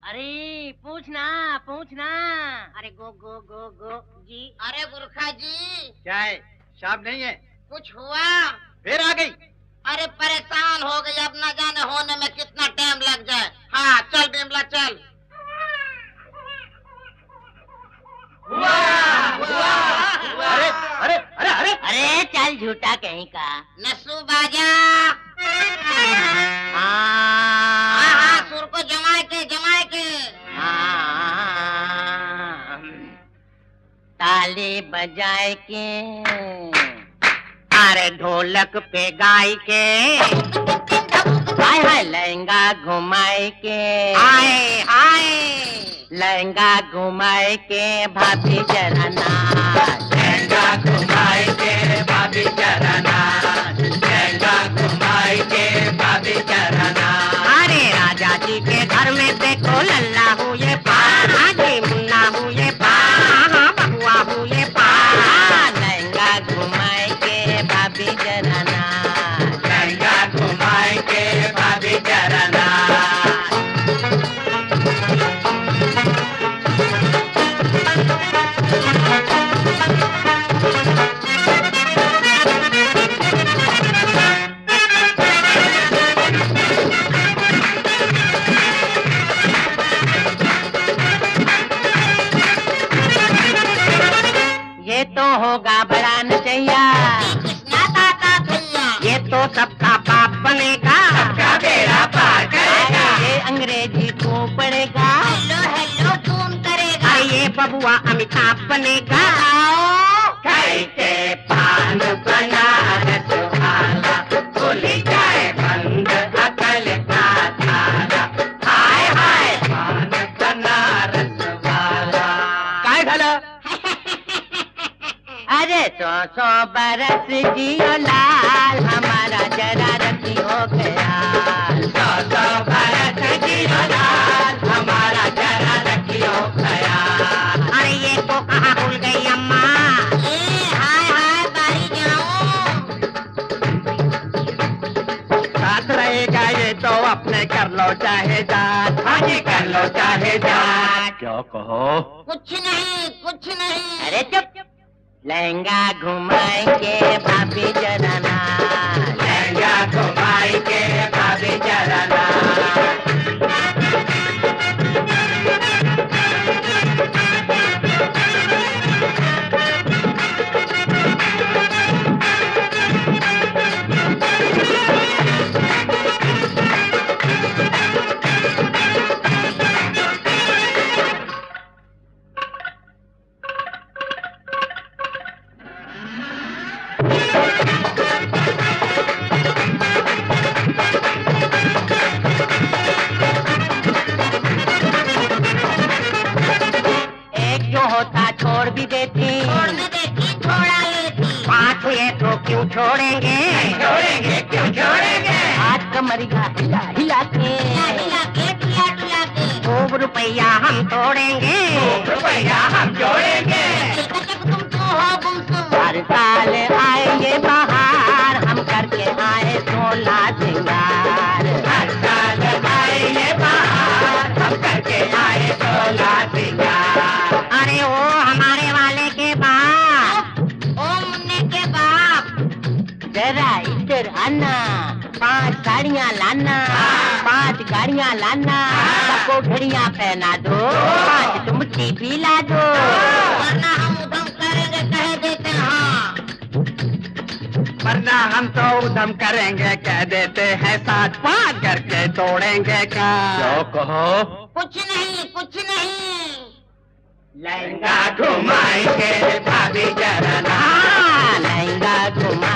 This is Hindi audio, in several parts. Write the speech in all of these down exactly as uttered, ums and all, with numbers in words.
अरे पूछना पूछना। अरे गो गो गो गो जी। अरे गुरखा जी, क्या है? शाम नहीं है? कुछ हुआ? फिर आ गई? अरे परेशान हो गई, अब न जाने होने में कितना टाइम लग जाए। हाँ चल बिमला चल। हुआ, हुआ, हुआ। अरे अरे अरे अरे अरे चल झूठा कहीं का। नसू बाजा। हाँ हाँ सुर को जमाए के जमाए के। हाँ ताली बजाए के, अरे ढोलक पे गाय के, हाय हाय लहंगा घुमाए के, हाय हाय लहंगा घुमाए के भाभी जरा नाच, लहंगा घुमाए के भाभी जरा नाच, लहंगा घुमाए के भाभी जरा नाच। अरे राजा जी के घर में देखो लल्ला हुए पार, आगे मुन्ना हुए पार, हाँ बबुआ हुए पार, लहंगा घुमाए के भाभी जरा नाच, लहंगा घुमाए के भाभी जरा नाच। ये तो होगा बड़ा नचैया, कृष्णा दाता भैया, ये तो सबका बाप बनेगा, सबका बेड़ा पार करेगा। ये अंग्रेजी खूब पढ़ेगा, हेलो हेलो धूम करेगा। ये बबुआ अमिताभ बनेगा। खाई के पान बनारस वाला, खुली जाए बंद अकल का ताला, हाय हाय पान बनारस वाला। काय झालं? अरे सौ सौ बरस जियो लाल, हमारा जरा रखियो ख्याल, सौ सौ बरस जियो लाल, हमारा जरा रखियो ख्याल। अरे ये तो कहाँ भूल गई अम्मा, ए हाय हाय बारी जाऊं। साथ रहेगा ये तो अपने कर लो चाहे जात, हाँ जी कर लो चाहे जात। क्या कहो? कुछ नहीं कुछ नहीं। अरे चुप, लहंगा घुमाए के भाभी जरा नाच, लहंगा घुमाई के भाभी जरा नाच। छोड़ भी देती, छोड़ने देती छोड़ा लेती, पाँच हुए तो क्यों छोड़ेंगे, छोड़ेंगे क्यों छोड़ेंगे। आज कमरिया हिला हिला के, हिला के डुला डुला के, खूब रुपया हम तोड़ेंगे, रुपया हम जोड़ेंगे। तुम तो हो गुमसुम। हर साल आएंगे बाहर, हम करके आए सोलह सिंगार, हर साल आएंगे बाहर, हम करके आए सोलह सिंगार। अरे ओ हमारे वाले के बाप, ओ मुन्ने के बाप, जरा इधर आना, पांच साड़ियाँ लाना, पांच गाड़ियाँ लाना, सबको घड़ियाँ पहना दो, पांच मुट्ठी भी ला दो, वरना हम उधम करेंगे कह देते हाँ। वरना हम तो उधम करेंगे कह देते हैं, साथ पाँच करके तोड़ेंगे का। क्यों कहो? कुछ नहीं कुछ नहीं। लहंगा घुमाएंगे भाभी जरा हाँ, लहंगा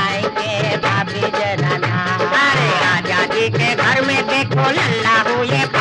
घुमाएंगे भाभी जरा नाच। अरे राजा जी के घर में देखो लल्ला हुए